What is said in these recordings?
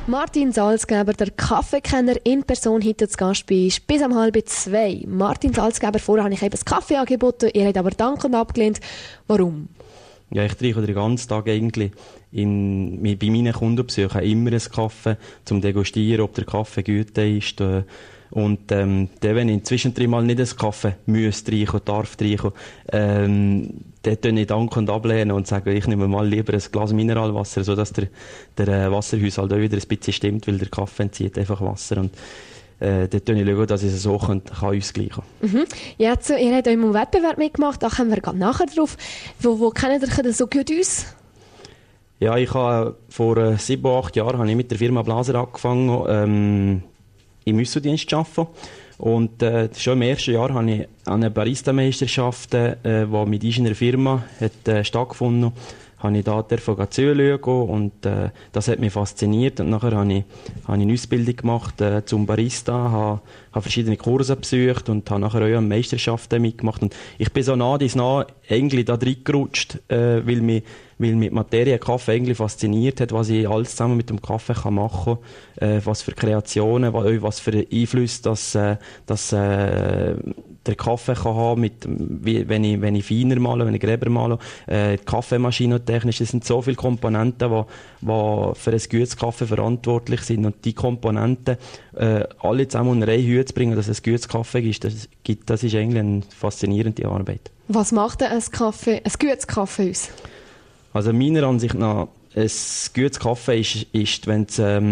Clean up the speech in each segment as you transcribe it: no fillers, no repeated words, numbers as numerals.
Martin Salzgeber, der Kaffeekenner in Person, heute zu Gast bei uns bis um 1:30. Martin Salzgeber, vorher habe ich eben das Kaffee angeboten, ihr habt aber dankend abgelehnt. Warum? Ja, ich trinke den ganzen Tag eigentlich bei meinen Kundenbesuchen immer einen Kaffee, zum degustieren, ob der Kaffee gut ist. Und wenn ich zwischendrin mal nicht einen Kaffee trinken, darf trinken, dann tue ich dankend ablehnen und sage, ich nehme mal lieber ein Glas Mineralwasser, sodass der Wasserhaushalt auch wieder ein bisschen stimmt, weil der Kaffee entzieht einfach Wasser. Und dann schaue ich, dass ich es so kann ausgleichen kann. Mhm. Jetzt, ihr habt auch im Wettbewerb mitgemacht, da kommen wir gerade nachher drauf. Wo kennt ihr das so gut aus? Ja, ich habe vor 7, 8 Jahren habe ich mit der Firma Blaser angefangen, im Müsseldienst zu arbeiten. Und schon im ersten Jahr habe ich eine Barista-Meisterschaft, die mit uns in einer Firma hat, stattgefunden hat. Habe ich da zuschauen und das hat mich fasziniert. Und nachher habe ich eine Ausbildung gemacht zum Barista, habe verschiedene Kurse besucht und habe nachher auch an Meisterschaften mitgemacht. Und ich bin so nah eigentlich da reingerutscht, weil mich die Materie Kaffee eigentlich fasziniert hat, was ich alles zusammen mit dem Kaffee machen kann, was für Kreationen, was für Einflüsse der Kaffee kann haben, wenn ich feiner male, wenn ich Gräber male, die Kaffeemaschine technisch, es sind so viele Komponenten, die für ein gutes Kaffee verantwortlich sind, und die Komponenten alle zusammen unter eine Höhe zu bringen, dass es ein gutes Kaffee gibt, das ist eigentlich eine faszinierende Arbeit. Was macht denn ein gutes Kaffee aus? Also meiner Ansicht nach, ein gutes Kaffee ist wenn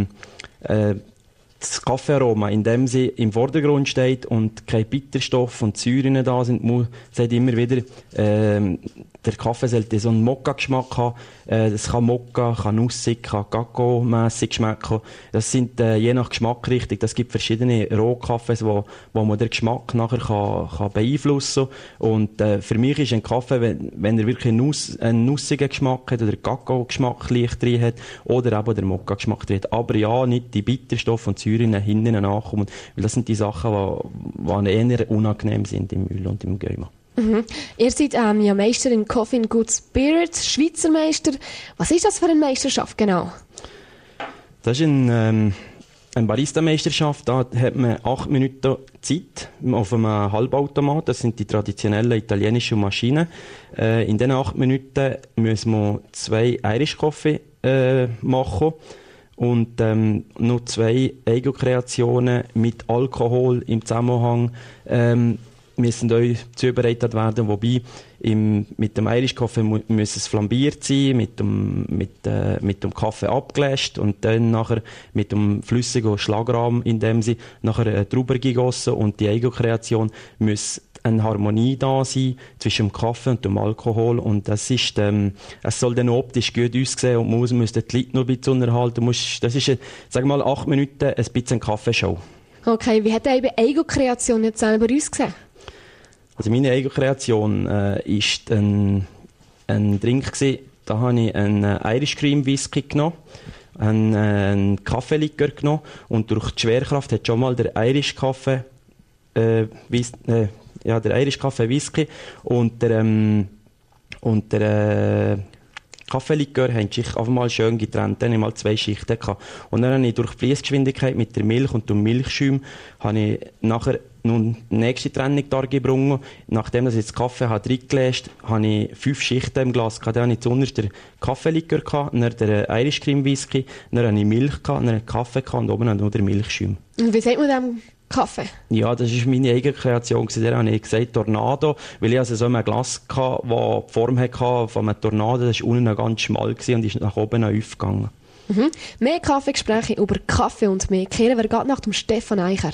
es das Kaffeearoma, in dem sie im Vordergrund steht und kein Bitterstoff und Säuren da sind, sagt immer wieder, der Kaffee sollte so einen Mokka-Geschmack haben. Das kann Mokka, kann nussig, kann Kakao-mässig schmecken. Das sind je nach Geschmack richtig. Es gibt verschiedene Rohkaffees, wo man den Geschmack nachher kann beeinflussen kann. Und für mich ist ein Kaffee, wenn er wirklich einen nussigen Geschmack hat oder Kakao-Geschmack leicht drin hat oder eben der Mokka-Geschmack drin hat. Aber ja, nicht die Bitterstoffe und Säuren hinten nachkommen. Weil das sind die Sachen, die eher unangenehm sind im Müll und im Gäumer. Mhm. Ihr seid ja Meister in Coffee and Good Spirits, Schweizer Meister. Was ist das für eine Meisterschaft genau? Das ist eine Barista-Meisterschaft. Da hat man 8 Minuten Zeit auf einem Halbautomat. Das sind die traditionellen italienischen Maschinen. In diesen 8 Minuten müssen wir 2 Irish Coffee machen. Und noch 2 Ego-Kreationen mit Alkohol im Zusammenhang müssen euch zubereitet werden, wobei mit dem Irish Coffee muss es flambiert sein, mit dem Kaffee abgeläscht und dann nachher mit dem flüssigen Schlagrahm, in dem sie nachher drüber gegossen, und die Ego-Kreation muss eine Harmonie da sein zwischen dem Kaffee und dem Alkohol, und das ist, es soll dann optisch gut aussehen und man muss die Leute noch ein bisschen unterhalten. Das ist, sag mal, 8 Minuten ein bisschen Kaffeeshow. Okay, wie hat eben Ego-Kreation jetzt selber ausgesehen? Also meine Ego-Kreation ist ein Drink gewesen. Da habe ich einen Irish Cream Whisky genommen, einen Kaffeelikör genommen, und durch die Schwerkraft hat schon mal der Irish Kaffee Whisky und der Kaffeelikör haben sich einfach mal schön getrennt. Dann habe ich mal 2 Schichten gehabt. Und dann habe ich durch die Fließgeschwindigkeit mit der Milch und dem Milchschaum habe ich nachher nun die nächste Trennung dargebracht. Nachdem ich jetzt Kaffee reingelöst habe, ich 5 Schichten im Glas gehabt. Dann habe ich zuerst den Kaffeelikör gehabt, dann den Irish Cream Whisky, dann habe ich Milch gehabt, dann Kaffee gehabt und oben noch den Milchschaum. Und wie sagt man dem Kaffee? Ja, das war meine eigene Kreation. Da habe ich gesagt Tornado, weil ich also so ein Glas hatte, das die Form hatte von einem Tornado. Das war unten noch ganz schmal und ist nach oben aufgegangen. Mhm. Mehr Kaffeegespräche über Kaffee und mehr kehren wir gerade nach dem Stefan Eicher.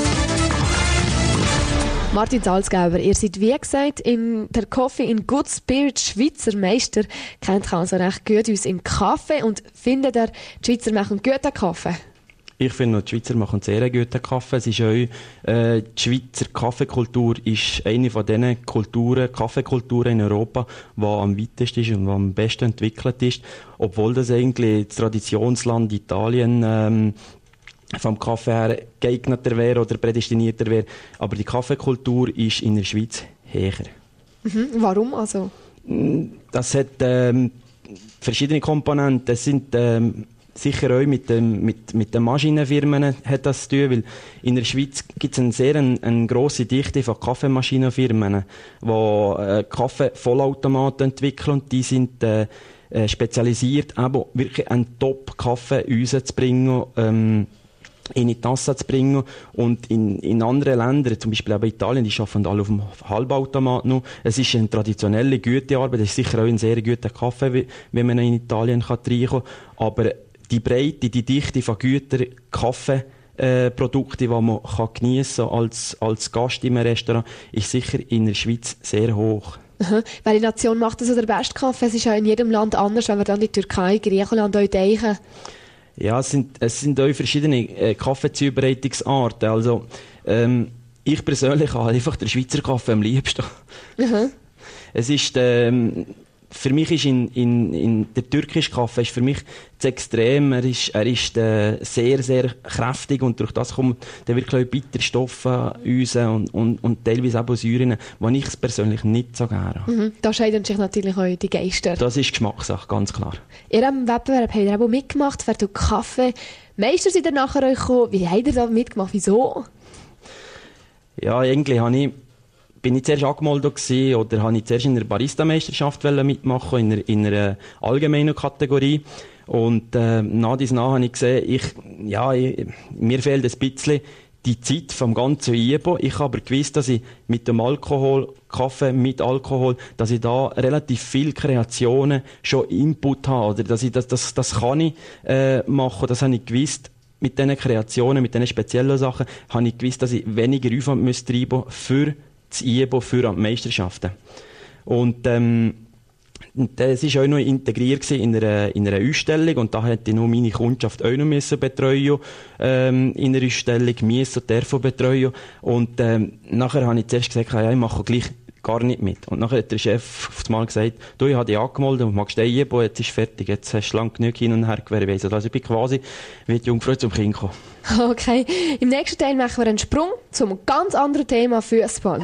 Martin Salzgeber, ihr seid wie gesagt der Coffee in Good Spirit Schweizer Meister, kennt also recht gut uns im Kaffee und findet die Schweizer machen guten Kaffee? Ich finde, die Schweizer machen sehr guten Kaffee. Es ist auch, die Schweizer Kaffeekultur ist eine von diesen Kaffeekulturen in Europa, die am weitesten ist und die am besten entwickelt ist. Obwohl das eigentlich das Traditionsland Italien vom Kaffee her geeigneter wäre oder prädestinierter wäre. Aber die Kaffeekultur ist in der Schweiz höher. Mhm. Warum also? Das hat verschiedene Komponenten. Es sicher auch mit den Maschinenfirmen hat das zu tun, weil in der Schweiz gibt es eine grosse Dichte von Kaffeemaschinenfirmen, die Kaffee-Vollautomaten entwickeln, und die sind spezialisiert, eben wirklich einen Top-Kaffee rauszubringen, in die Tasse zu bringen. Und in anderen Ländern, zum Beispiel eben Italien, die arbeiten alle auf dem Halbautomat noch. Es ist eine traditionelle, gute Arbeit. Es ist sicher auch ein sehr guter Kaffee, wenn man in Italien reinkommen kann. Aber die Breite, die Dichte von guten Kaffeeprodukten, die man geniessen kann als Gast im Restaurant, ist sicher in der Schweiz sehr hoch. Welche Nation macht also den besten Kaffee? Es ist ja in jedem Land anders, wenn wir dann die Türkei, Griechenland auch denken. Ja, es sind auch verschiedene Kaffeezubereitungsarten. Also, ich persönlich habe einfach den Schweizer Kaffee am liebsten. Es ist, für mich ist in der türkische Kaffee ist für mich zu extrem. Er ist sehr, sehr kräftig, und durch das kommen dann wirklich auch Bitterstoffe raus und teilweise auch Säuren, die ich persönlich nicht so gerne habe. Da scheiden sich natürlich auch die Geister. Das ist Geschmackssache, ganz klar. Ihr am Wettbewerb habt ihr auch mitgemacht für den Kaffee. Meister sind dann nachher euch gekommen. Wie habt ihr da mitgemacht? Wieso? Ja, irgendwie bin ich zuerst angemeldet gewesen, oder habe ich zuerst in der Barista-Meisterschaft mitmachen, in einer allgemeinen Kategorie. Und nach habe ich gesehen, mir fehlt ein bisschen die Zeit vom ganzen IEBO. Ich habe aber gewusst, dass ich mit dem Kaffee mit Alkohol, dass ich da relativ viele Kreationen schon Input habe, oder dass ich das kann ich machen. Das habe ich gewusst. Mit diesen Kreationen, mit diesen speziellen Sachen, habe ich gewusst, dass ich weniger Aufwand treiben müsste für das IEBO, für die Meisterschaften. Und das war auch noch integriert in einer Ausstellung, und da hätte ich nur meine Kundschaft auch noch betreuen in einer Ausstellung, und betreuen. Und nachher habe ich zuerst gesagt, ja, ich mache gleich gar nicht mit. Und nachher hat der Chef auf einmal gesagt, du, ich habe dich angemeldet und magst den IEBO, jetzt ist fertig, jetzt hast du lange genug hin und her gewesen. Also ich bin quasi wie die Jungfrau zum Kind gekommen. Okay, im nächsten Teil machen wir einen Sprung zum ganz anderen Thema, Fußball.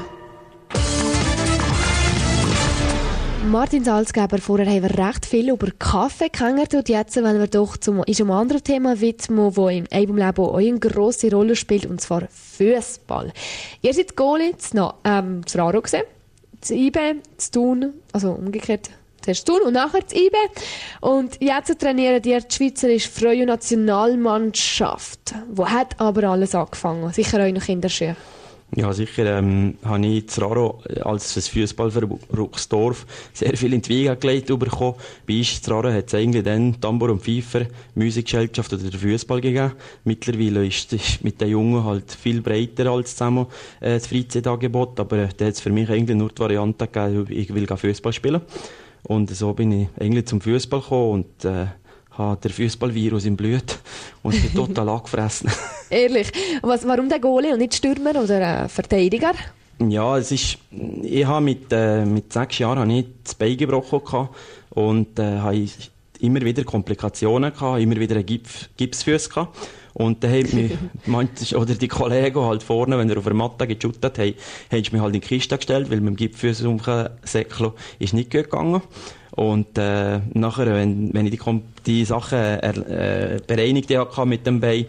Martin Salzgeber, vorher haben wir recht viel über Kaffee gehängt, und jetzt wollen wir doch einem anderen Thema widmen, das in eurem Leben auch eine grosse Rolle spielt, und zwar Fußball. Ihr seid Goalie, zu Raro gewesen, zu IB, zu Thun, also umgekehrt, zuerst Thun und nachher zu IB. Und jetzt trainiert ihr die Schweizerische Frauennationalmannschaft. Wo hat aber alles angefangen? Sicher auch noch Kinderschuhe. Ja, sicher habe ich zu Raro als Fußballverrücktes Dorf sehr viel in die Wiege gelegt bekommen. Bei uns zu Raro hat es eigentlich dann Tambor und Pfeifer, Musikgesellschaft oder den Fußball gegeben. Mittlerweile ist es mit den Jungen halt viel breiter als zusammen das Freizeitangebot, aber da hat es für mich eigentlich nur die Variante gegeben, ich will Fußball spielen. Und so bin ich eigentlich zum Fußball gekommen und habe den Fußballvirus im Blut und bin total angefressen. Ehrlich? Warum der Goalie und nicht Stürmer oder Verteidiger? Ja, ich habe mit 6 Jahren habe ich das Bein gebrochen gehabt und habe immer wieder Komplikationen gehabt, immer wieder einen Gipsfuss gehabt. Und dann hat mich oder die Kollegen halt vorne, wenn er auf der Matte geshootet hat, haben mich halt in die Kiste gestellt, weil mit dem Gipsfuss umsäckeln ist nicht gut gegangen. Und nachher, wenn ich die Sachen bereinigt hatte mit dem Bein,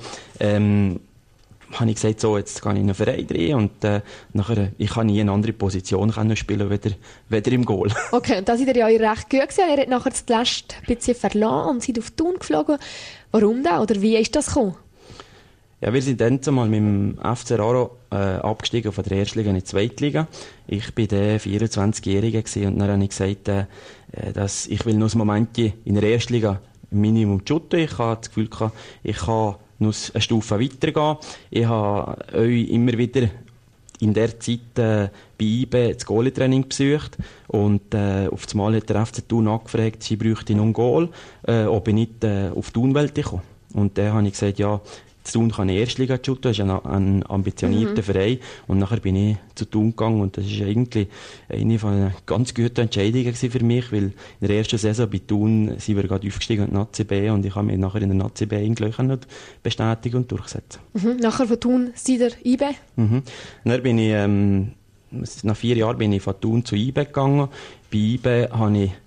habe ich gesagt, so, jetzt gehe ich in einen Verein rein, und nachher, ich kann nie eine andere Position spielen, weder im Goal. Okay, und da seid ihr ja recht gut gewesen. Ihr habt nachher das letzte bisschen verloren und seid auf Thun geflogen. Warum denn? Oder wie ist das gekommen? Ja, wir sind dann zumal mit dem FC Raro abgestiegen von der Erstliga in die Zweitliga. Ich war der 24-Jährige und dann habe ich gesagt, dass ich will noch ein Moment in der Erstliga Minimum shooten. Ich habe das Gefühl gehabt, ich kann noch eine Stufe weitergehen. Ich habe euch immer wieder in der Zeit bei IBE das Goalie-Training besucht und auf einmal hat der FC Thun angefragt, sie bräuchte noch einen Goal, ob ich nicht auf Thun wollte kommen. Und dann habe ich gesagt, ja, zu Thun kann ich Erstliga shooten, das ist ein ambitionierter Verein. Und nachher bin ich zu Thun gegangen und das ist eigentlich eine von den ganz guten Entscheidungen für mich, weil in der ersten Saison bei Thun sind wir gerade aufgestiegen in die Nazi B und ich habe mich nachher in der Nazi B eigentlich bestätigen und durchsetzen. Nachher von Thun seid ihr IBE? Dann bin ich, nach 4 Jahren bin ich von Thun zu IBE gegangen. Bei IBE habe ich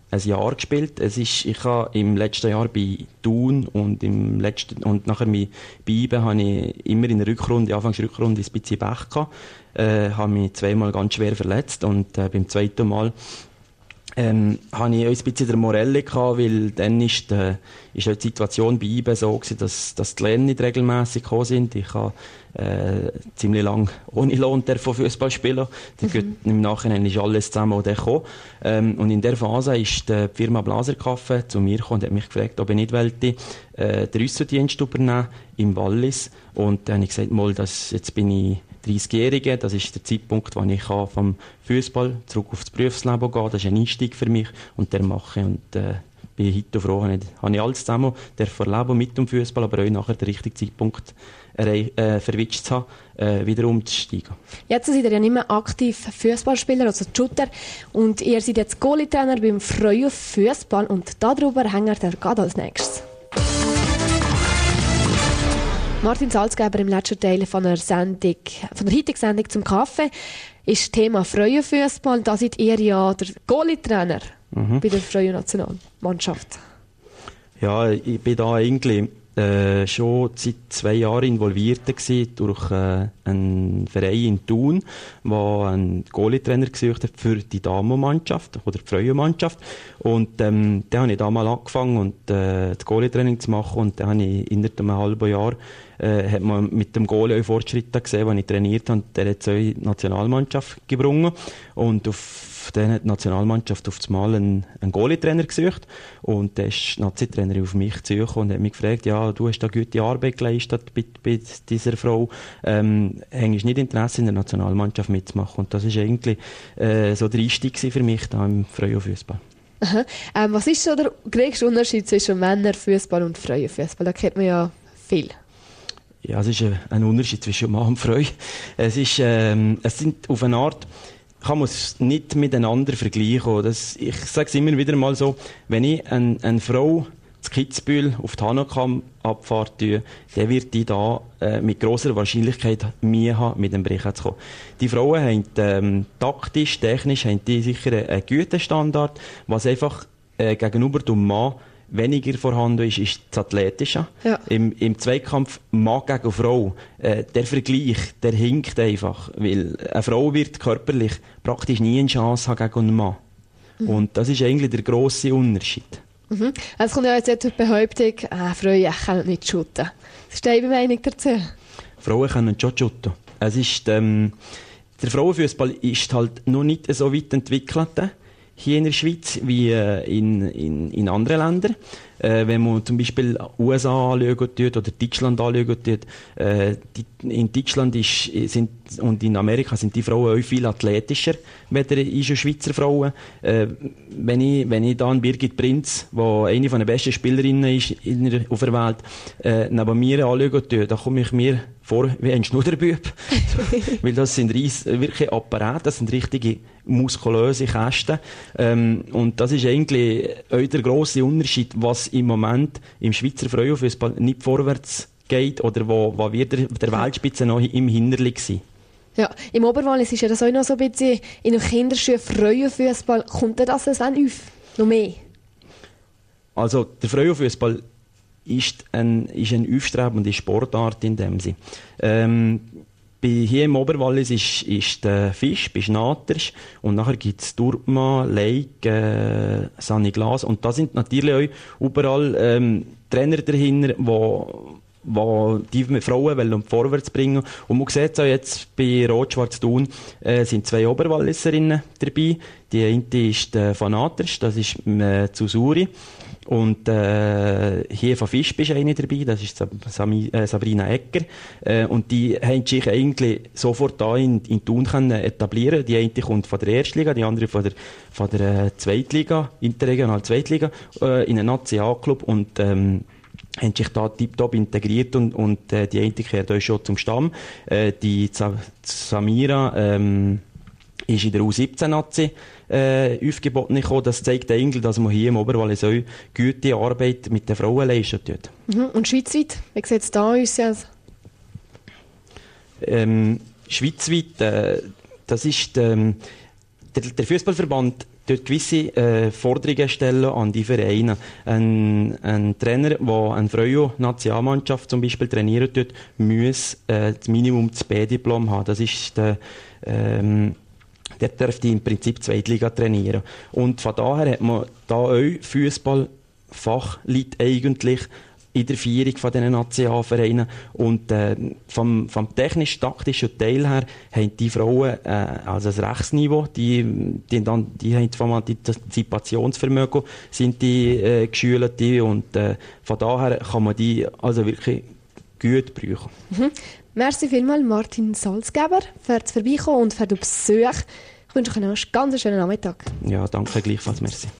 ein Jahr gespielt. Ich habe im letzten Jahr bei Thun und nachher bei IBE habe ich immer in der Rückrunde, Anfangsrückrunde, ein bisschen Pech gehabt. Habe mich zweimal ganz schwer verletzt und beim zweiten Mal habe ich ein bisschen der Morelle gehabt, weil dann ist die Situation bei IBE so gewesen, dass die Löhne nicht regelmässig gekommen sind. Ich habe ziemlich lang ohne Lohn von Fußball spielen. Im Nachhinein ist alles zusammen auch gekommen. Und in der Phase ist die Firma Blaser Kaffee zu mir gekommen und hat mich gefragt, ob ich nicht wollte, den Aussendienst übernehmen im Wallis. Und dann habe ich gesagt, jetzt bin ich 30-Jährige, das ist der Zeitpunkt, wo ich vom Fußball zurück aufs Berufsleben gehen. Das ist ein Einstieg für mich und der mache ich. Und bin heute froh, habe ich alles zusammen erleben mit dem Fußball, aber auch nachher den richtigen Zeitpunkt verwitscht zu haben, wieder umzusteigen. Jetzt seid ihr ja nicht mehr aktiv Fußballspieler, also Shooter, und ihr seid jetzt Goalie-Trainer beim Freuer Fußball und darüber hängt ihr gerade als nächstes. Martin Salzgeber im letzten Teil von der heutigen Sendung zum Kaffee ist Thema Frauenfußball. Da seid ihr ja der Goalie-Trainer bei der Frauen-Nationalmannschaft. Ja, ich bin da eigentlich schon seit 2 Jahren involviert gewesen durch einen Verein in Thun, der einen Goalie-Trainer gesucht hat für die Damenmannschaft oder die Frauenmannschaft. Und dann habe ich da mal angefangen und das Goalie-Training zu machen und dann habe ich innerhalb einem halben Jahr hat man mit dem Goalie auch Fortschritte gesehen, die ich trainiert habe. Der hat die Nationalmannschaft gebrungen und dann hat die Nationalmannschaft auf einmal einen Goalie-Trainer gesucht und der ist Nazi-Trainer auf mich zugekommen und hat mich gefragt, ja, du hast da gute Arbeit geleistet bei dieser Frau, hängst nicht Interesse in der Nationalmannschaft mitzumachen? Und das ist eigentlich so der Einstieg für mich da im Frauenfußball. Was ist so der größte Unterschied zwischen Männerfußball und Frauenfußball? Da kennt man ja viel. Ja, es ist ein Unterschied zwischen Mann und Frau. Es sind auf eine Art, kann man es nicht miteinander vergleichen. Ich sage es immer wieder mal so, wenn ich eine Frau zu Kitzbühel auf die Hahnenkamm Abfahrt tue, dann wird die da mit grosser Wahrscheinlichkeit Mühe haben, mit dem Brechen zu kommen. Die Frauen haben taktisch, technisch haben die sicher einen guten Standard, was einfach gegenüber dem Mann weniger vorhanden ist das Athletische. Ja. Im Zweikampf Mann gegen Frau, der Vergleich, der hinkt einfach, weil eine Frau wird körperlich praktisch nie eine Chance haben gegen einen Mann. Und das ist eigentlich der grosse Unterschied. Es kommt ja jetzt die Behauptung, Frauen können nicht shooten. Was ist deine Meinung dazu? Frauen können schon shooten. Es ist, der Frauenfußball ist halt noch nicht so weit entwickelt hier in der Schweiz wie in anderen Ländern. Wenn man zum Beispiel USA anschauen tut oder Deutschland anschauen tut, in Deutschland und in Amerika sind die Frauen auch viel athletischer als die Schweizer Frauen. Wenn ich da an Birgit Prinz, die eine der besten Spielerinnen ist auf der Welt, neben mir anschauen tue, da komme ich mir vor wie ein Schnudderbüb. Weil das sind wirklich Apparate, das sind richtige muskulöse Kästen. Und das ist eigentlich auch der grosse Unterschied, was im Moment im Schweizer Frauenfußball nicht vorwärts geht oder wo wir der Weltspitze noch im Hinterlig sind. Ja, im Oberwallis ist ja das auch noch so ein bisschen in den Kinderschuhen Frauenfußball. Kommt das dann auf? Noch mehr? Also, der Frauenfußball ist eine aufstrebende Sportart in dem Sinne. Hier im Oberwallis ist der Fisch, bei Schnatersch, und nachher gibt es Durma, Leik, Sanni Glas, und da sind natürlich auch überall Trainer dahinter, wo die Frauen wollen vorwärts bringen. Und man sieht es auch jetzt bei Rot-Schwarz Thun, sind 2 Oberwalliserinnen dabei. Die eine ist Fanatersch, das ist Zusuri. Und hier von Fisch ist eine dabei, das ist Sabrina Egger. Und die haben sich eigentlich sofort da in Thun etablieren. Die eine kommt von der Erstliga, die andere von der Zweitliga, interregional Zweitliga, in einen Nazi-A-Club und haben sich da tiptop integriert und die eine kehrt euch schon zum Stamm. Die Samira ist in der U17-Nazi aufgeboten gekommen. Das zeigt eigentlich, dass man hier im Oberwallis auch gute Arbeit mit den Frauen leisten tut. Und schweizweit? Wie sieht es da aus? Schweizweit, das ist der Fußballverband dort gewisse Forderungen stellen an die Vereine. Ein Trainer, der eine Frauennationalmannschaft zum Beispiel trainiert, dort muss das Minimum das B-Diplom haben. Das ist der dürfte im Prinzip Zweitliga trainieren. Und von daher hat man da auch Fußballfachleute eigentlich in der Vierung von diesen Nationalvereinen. Und vom technisch-taktischen Teil her haben die Frauen also das Rechtsniveau, die haben vom Antizipationsvermögen sind die geschult, und von daher kann man die also wirklich gut brauchen. Mhm. Merci vielmals, Martin Salzgeber, für das Vorbeikommen und für den Besuch. Ich wünsche euch noch einen ganz schönen Nachmittag. Ja, danke gleichfalls, merci.